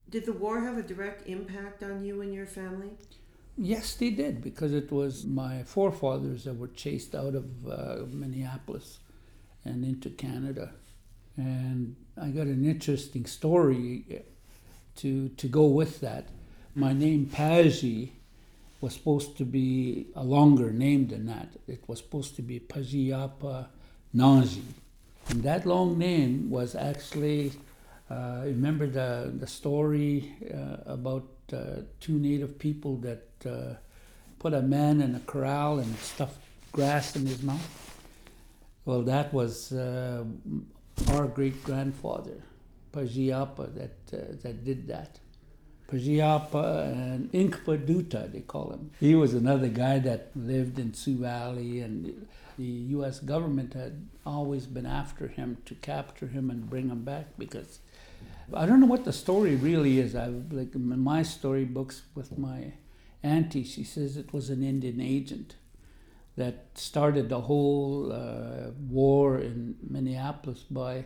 Did the war have a direct impact on you and your family? Yes, they did, because it was my forefathers that were chased out of Minneapolis and into Canada. And I got an interesting story to go with that. My name, Paji, was supposed to be a longer name than that. It was supposed to be Pajiapa Nanji. And that long name was actually, remember the story about two native people that put a man in a corral and stuffed grass in his mouth? Well, that was our great-grandfather, Pajiapa, that did that. Pajiapa and Inkpa Duta, they call him. He was another guy that lived in Sioux Valley, and the U.S. government had always been after him to capture him and bring him back, because I don't know what the story really is. Like in my storybooks with my auntie, she says it was an Indian agent that started the whole war in Minneapolis by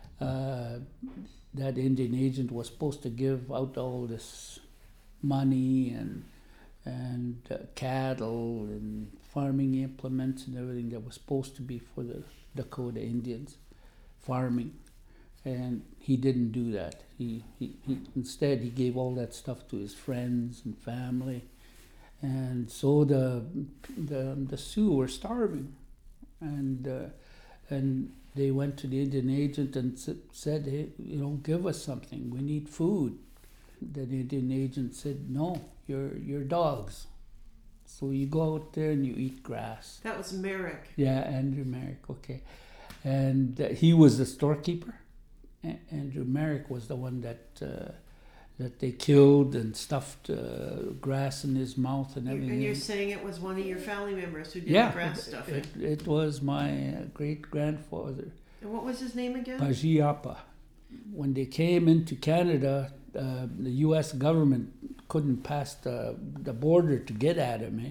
that Indian agent was supposed to give out all this money and cattle and farming implements and everything that was supposed to be for the Dakota Indians farming, and he didn't do that. He instead he gave all that stuff to his friends and family, and so the Sioux were starving, and they went to the Indian agent and said, "Hey, give us something. We need food." The Indian agent said, "No, you're dogs. So you go out there and you eat grass." That was Merrick. Yeah, Andrew Merrick. Okay, and he was the storekeeper. Andrew Merrick was the one that they killed and stuffed grass in his mouth and everything. And you're saying it was one of your family members who did the grass stuffing? It was my great-grandfather. And what was his name again? Pajiapa. When they came into Canada, the U.S. government couldn't pass the border to get at him.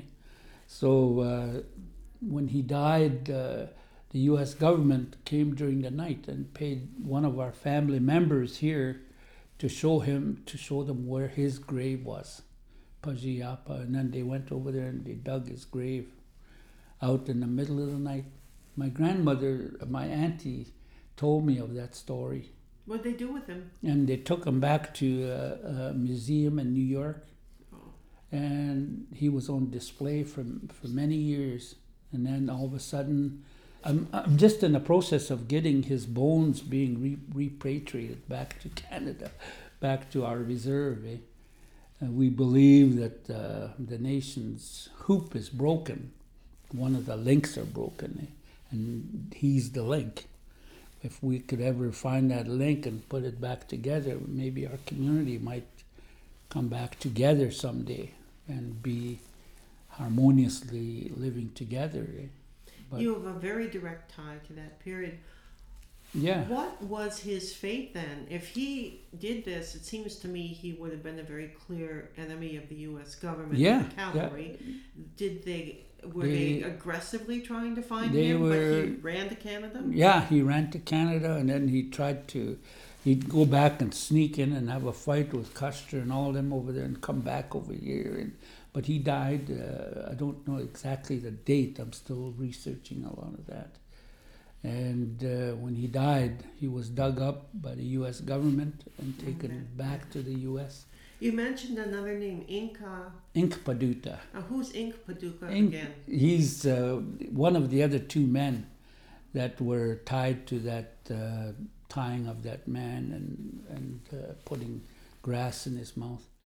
So when he died, the U.S. government came during the night and paid one of our family members here to show them where his grave was, Pajiapa. And then they went over there and they dug his grave out in the middle of the night. My grandmother, my auntie, told me of that story. What'd they do with him? And they took him back to a museum in New York. Oh. And he was on display for many years. And then all of a sudden, I'm just in the process of getting his bones being repatriated back to Canada, back to our reserve. And we believe that the nation's hoop is broken. One of the links are broken, and he's the link. If we could ever find that link and put it back together, maybe our community might come back together someday and be harmoniously living together. But you have a very direct tie to that period. Yeah. What was his fate then? If he did this, it seems to me he would have been a very clear enemy of the U.S. government and the cavalry. Yeah. Were they aggressively trying to find him? But he ran to Canada? Yeah, he ran to Canada, and then he'd go back and sneak in and have a fight with Custer and all of them over there and come back over here. But he died, I don't know exactly the date. I'm still researching a lot of that. And when he died, he was dug up by the U.S. government and taken back to the U.S. You mentioned another name, Inkpa Duta. Who's Inkpa Duta again? He's one of the other two men that were tied to that tying of that man and putting grass in his mouth.